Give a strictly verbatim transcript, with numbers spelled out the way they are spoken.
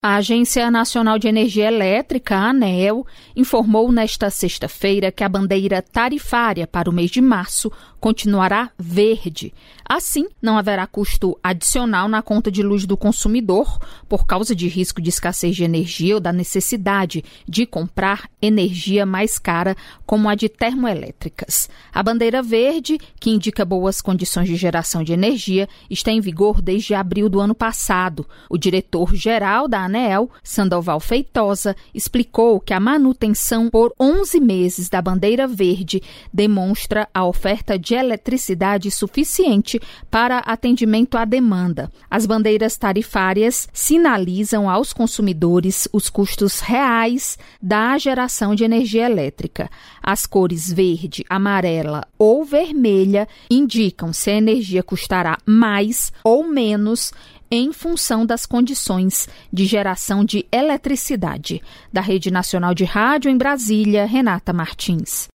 A Agência Nacional de Energia Elétrica, a ANEEL, informou nesta sexta-feira que a bandeira tarifária para o mês de março continuará verde. Assim, não haverá custo adicional na conta de luz do consumidor por causa de risco de escassez de energia ou da necessidade de comprar energia mais cara, como a de termoelétricas. A bandeira verde, que indica boas condições de geração de energia, está em vigor desde abril do ano passado. O diretor-geral da ANEEL, Sandoval Feitosa, explicou que a manutenção por onze meses da bandeira verde demonstra a oferta de eletricidade suficiente para atendimento à demanda. As bandeiras tarifárias sinalizam aos consumidores os custos reais da geração de energia elétrica. As cores verde, amarela ou vermelha indicam se a energia custará mais ou menos em função das condições de geração de eletricidade. Da Rede Nacional de Rádio em Brasília, Renata Martins.